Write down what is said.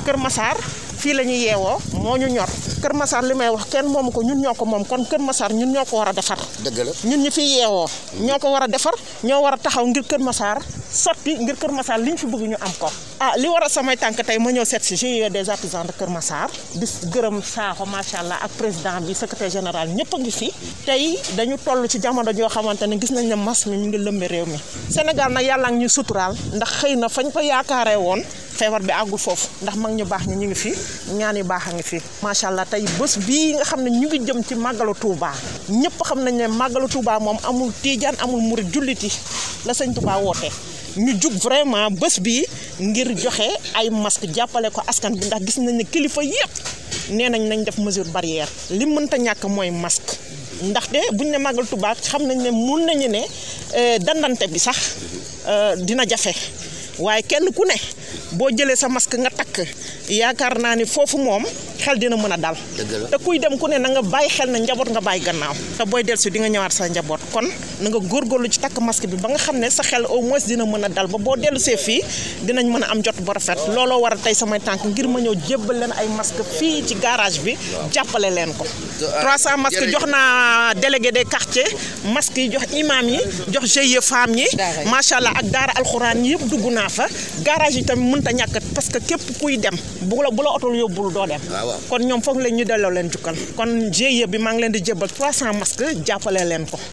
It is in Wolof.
Kër Massar fii la ñuy yeewoo moo ñu ñor Kër Massar li may wax kenn moomu ko ñun ñoo ko moom kon Kër Massar ñun ñoo ko war a defar. dëgg la ñun ñi fi yeewoo ñoo ko war a defar ñoo war a taxaw ngir Kër Massar sotti ngir Kër Massar liñ fi bëgg ñu am ko. li war a samay tànk tey ma ñëw seet si GIE des artisans de Kër Massar di gërëm Sakho macha allah ak président bi secrétaire général ñëpp a ngi fi tey dañu toll ci jamono joo xamante ne gis nañ ne mbas mi ngi lëmbe réew mi Sénégal nag yàlla ngi ñuy suturaal ndax xëy na fañ ko yaakaaree woon feebar bi àggul foofu ndax mag ñu baax ñi ñu ngi fi ñaan yu baax a ngi fi macha allah tey bés bii nga xam ne ñu ngi jëm ci màggalu Touba ñëpp xam nañ ne màggalu Touba moom amul tiijaan amul murit julliti la sëñ Touba woote ñu jug vraiment bés bii ngir joxe ay masque jàppale ko askan bi ndax gis nañ ne kilifa yëpp nee nañ def mesure barrière li mënta ñàkk mooy masque ndaxte buñ ne màggal Touba xam nañ ne mun nañu ne dandante bi sax dina jafe waaye kenn ku ne boo jëlee sa masque nga takk yaakaar naa ni foofu moom xel dina mën a dal te kuy dem ku ne na nga bàyyi xel na njaboot nga bàyyi gannaaw te booy dellusi di nga ñëwaat sa njaboot kon na nga góorgóorlu ci takk masque bi ba nga xam ne sa xel au moins dina mën a dal ba boo dellusee fii dinañ mën a am jot bu rafet looloo war a tey samay tànk ngir ma ñëw jébbal leen ay masque fii ci garage bi jàppale leen ko 300 masque jox naa délégué des quartiers masque yi jox imam yi jox GIE femmes yi macha allah ak daara alxuraan yi yëpp dugg naa fa garage yi tamit mënut a ñàkk parce que képp kuy dem bu la oto yóbbul doo dem kon ñoom foog leen ñu delloo leen jukkal kon GIE bi maa ngi leen di jébbal 300 masques jàppale leen ko